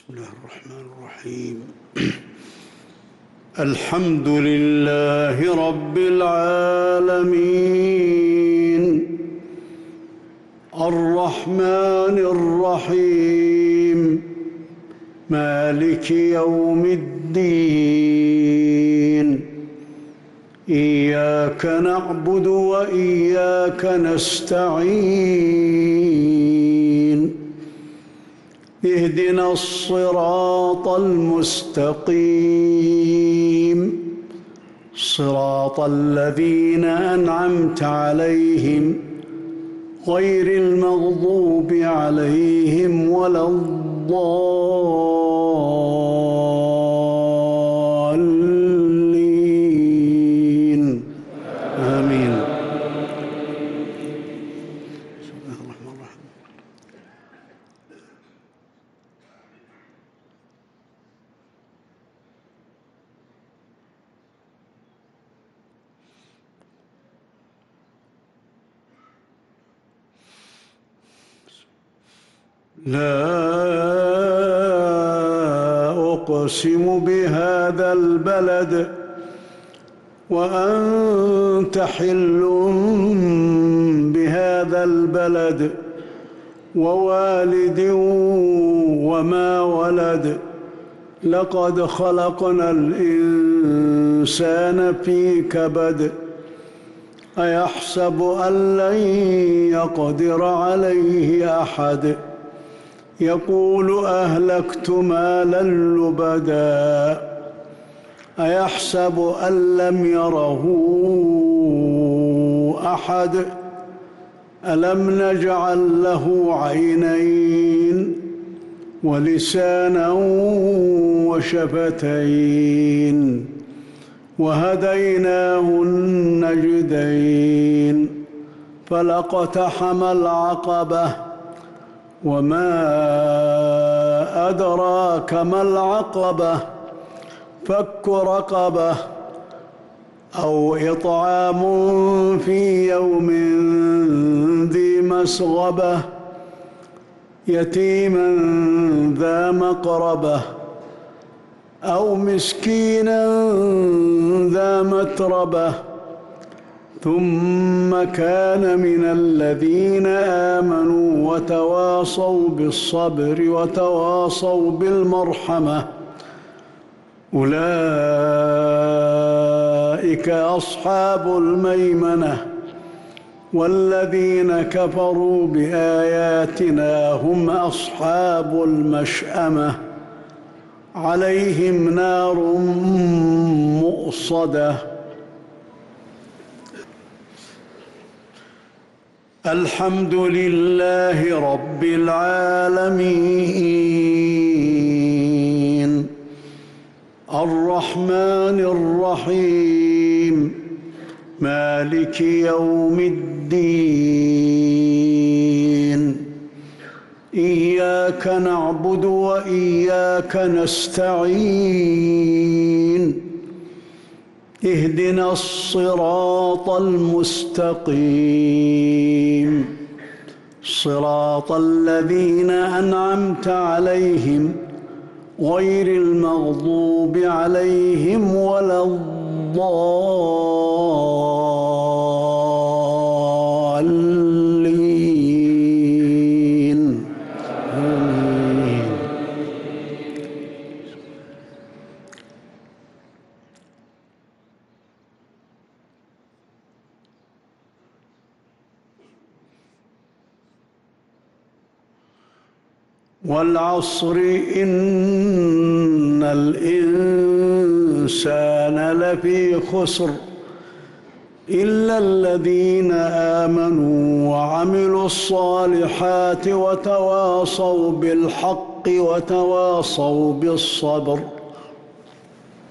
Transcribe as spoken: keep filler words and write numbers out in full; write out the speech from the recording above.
بسم الله الرحمن الرحيم. الحمد لله رب العالمين الرحمن الرحيم مالك يوم الدين إياك نعبد وإياك نستعين اهدنا الصراط المستقيم صراط الذين أنعمت عليهم غير المغضوب عليهم ولا الضالين آمين. بسم الله الرحمن الرحيم. لا أقسم بهذا البلد وأنت حل بهذا البلد ووالد وما ولد لقد خلقنا الإنسان في كبد أيحسب أن لن يقدر عليه أحد يقول أهلكت مالا لبدا أيحسب أن لم يره أحد ألم نجعل له عينين ولسانا وشفتين وهديناه النجدين فلاقتحم العقبة وما أدراك ما العقبة فك رقبة أو إطعام في يوم ذي مسغبة يتيما ذا مقربة أو مسكينا ذا متربة ثم كان من الذين آمنوا وتواصوا بالصبر وتواصوا بالمرحمة أولئك أصحاب الميمنة والذين كفروا بآياتنا هم أصحاب المشأمة عليهم نار مؤصدة. الحمد لله رب العالمين الرحمن الرحيم مالك يوم الدين إياك نعبد وإياك نستعين اهدنا الصراط المستقيم صراط الذين أنعمت عليهم غير المغضوب عليهم ولا الضالين آمين. والعصر إن الإنسان لفي خسر إلا الذين آمنوا وعملوا الصالحات وتواصوا بالحق وتواصوا بالصبر